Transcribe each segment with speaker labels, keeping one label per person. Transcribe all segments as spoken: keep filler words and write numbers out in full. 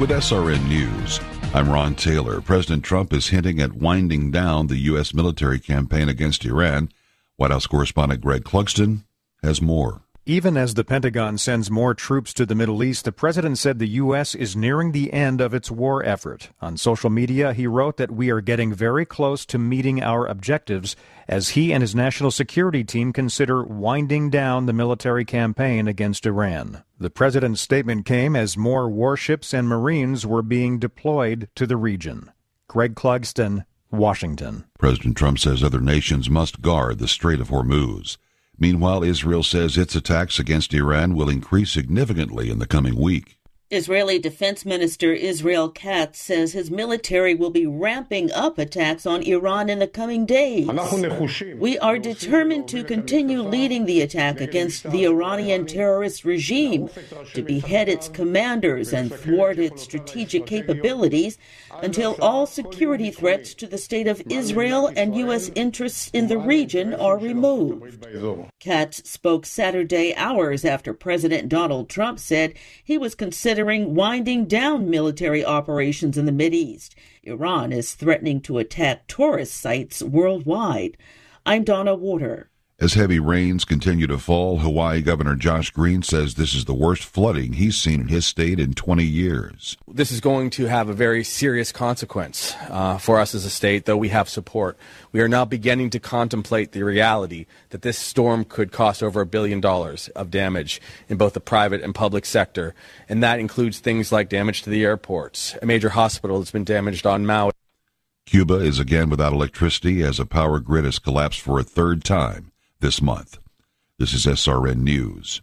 Speaker 1: With S R N News, I'm Ron Taylor. President Trump is hinting at winding down the U S military campaign against Iran. White House correspondent Greg Clugston has more.
Speaker 2: Even as the Pentagon sends more troops to the Middle East, the president said the U S is nearing the end of its war effort. On social media, he wrote that we are getting very close to meeting our objectives as he and his national security team consider winding down the military campaign against Iran. The president's statement came as more warships and Marines were being deployed to the region. Greg Clugston, Washington.
Speaker 1: President Trump says other nations must guard the Strait of Hormuz. Meanwhile, Israel says its attacks against Iran will increase significantly in the coming week.
Speaker 3: Israeli Defense Minister Israel Katz says his military will be ramping up attacks on Iran in the coming days. We are determined to continue leading the attack against the Iranian terrorist regime, to behead its commanders and thwart its strategic capabilities until all security threats to the state of Israel and U S interests in the region are removed. Katz spoke Saturday, hours after President Donald Trump said he was considering winding down military operations in the Mideast. Iran is threatening to attack tourist sites worldwide. I'm Donna Warder.
Speaker 1: As heavy rains continue to fall, Hawaii Governor Josh Green says this is the worst flooding he's seen in his state in twenty years.
Speaker 4: This is going to have a very serious consequence uh, for us as a state, though we have support. We are now beginning to contemplate the reality that this storm could cost over a billion dollars of damage in both the private and public sector, and that includes things like damage to the airports, a major hospital that's been damaged on Maui.
Speaker 1: Cuba is again without electricity as a power grid has collapsed for a third time this month. This is S R N News.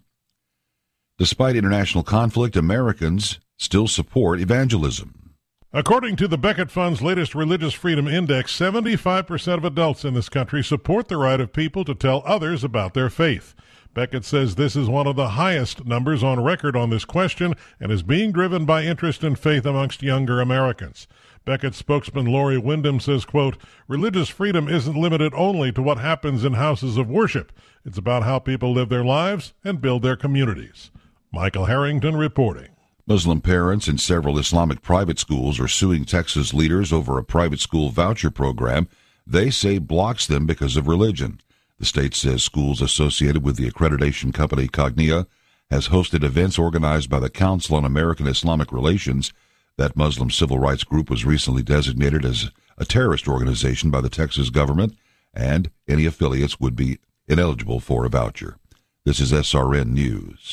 Speaker 1: Despite international conflict, Americans still support evangelism.
Speaker 5: According to the Becket Fund's latest Religious Freedom Index, seventy-five percent of adults in this country support the right of people to tell others about their faith. Becket says this is one of the highest numbers on record on this question and is being driven by interest in faith amongst younger Americans. Becket spokesman Lori Wyndham says, quote, religious freedom isn't limited only to what happens in houses of worship. It's about how people live their lives and build their communities. Michael Harrington reporting.
Speaker 1: Muslim parents in several Islamic private schools are suing Texas leaders over a private school voucher program they say blocks them because of religion. The state says schools associated with the accreditation company Cognia has hosted events organized by the Council on American Islamic Relations. That Muslim civil rights group was recently designated as a terrorist organization by the Texas government, and any affiliates would be ineligible for a voucher. This is S R N News.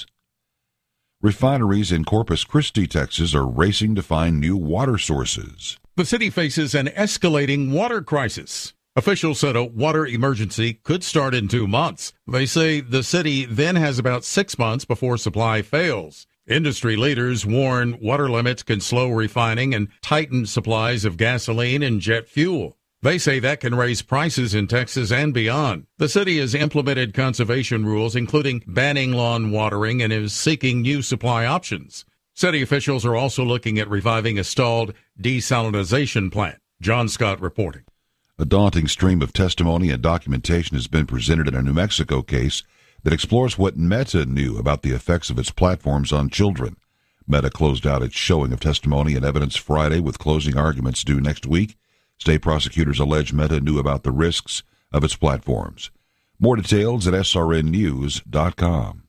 Speaker 1: Refineries in Corpus Christi, Texas, are racing to find new water sources.
Speaker 6: The city faces an escalating water crisis. Officials said a water emergency could start in two months. They say the city then has about six months before supply fails. Industry leaders warn water limits can slow refining and tighten supplies of gasoline and jet fuel. They say that can raise prices in Texas and beyond. The city has implemented conservation rules, including banning lawn watering, and is seeking new supply options. City officials are also looking at reviving a stalled desalinization plant. John Scott reporting.
Speaker 1: A daunting stream of testimony and documentation has been presented in a New Mexico case that explores what Meta knew about the effects of its platforms on children. Meta closed out its showing of testimony and evidence Friday, with closing arguments due next week. State prosecutors allege Meta knew about the risks of its platforms. More details at S R N news dot com.